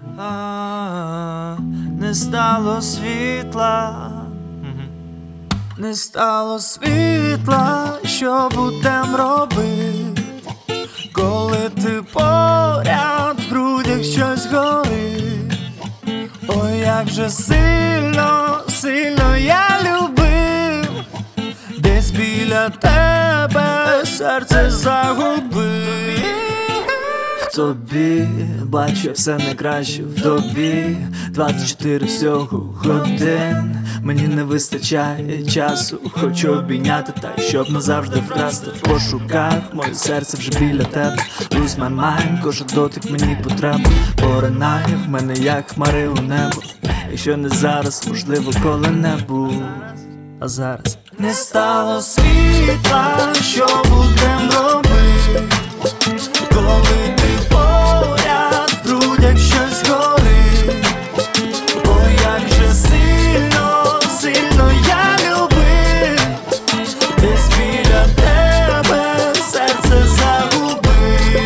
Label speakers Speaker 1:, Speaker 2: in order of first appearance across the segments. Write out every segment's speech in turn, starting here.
Speaker 1: Не стало світла, не стало світла, що будем робити, коли ти поряд, в грудях щось горить. Ой, як же сильно, сильно я любив, десь біля тебе серце загубив. В тобі бачу все найкраще, в тобі 24 всього годин. Мені не вистачає часу, хочу обійняти та щоб назавжди вкрасти. В пошуках моє серце вже біля тебе. Lose my mind, кожен дотик мені потреба. Поринає в мене як хмари у небо. Якщо не зараз, можливо коли-небудь. А зараз не стало світла, що будем робити, коли ти поряд, в грудях щось горить. Ой, як же сильно, сильно я любив, десь біля тебе серце загубив.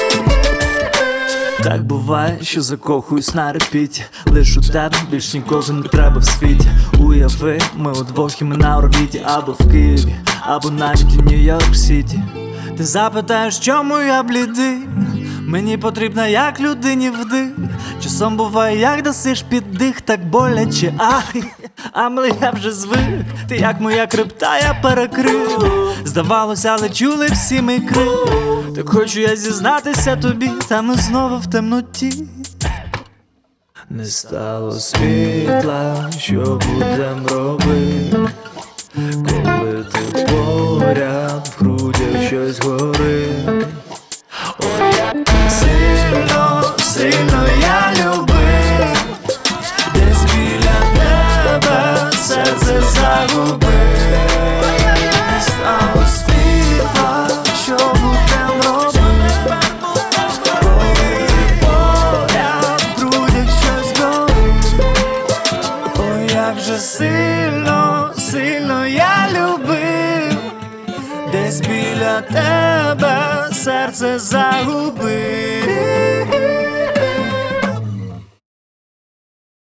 Speaker 1: Так буває, що закохуюсь на репіті, лиш у тебе більш нікого не треба в світі. Уяви, ми удвох і ми на орбіті, або в Києві, або навіть у Нью-Йорк Сіті. Ти запитаєш, чому я блідий? Мені потрібна як людині вдих. Часом буває, як досиш під дих, так боляче, ай, але я вже звик. Ти як моя крипта, я перекрив. Здавалося, але чули всі ми крик. Так хочу я зізнатися тобі, та ми знову в темноті. Не стало світла, що будем робити, коли ти поряд, в грудях щось горить. Ой, як сильно, сильно я любив, десь біля тебе серце загубив. Не стало світла, що будем робити, коли ти поряд, в грудях щось горить. Ой, як же сильно, сильно я любив, десь біля тебе серце загубив.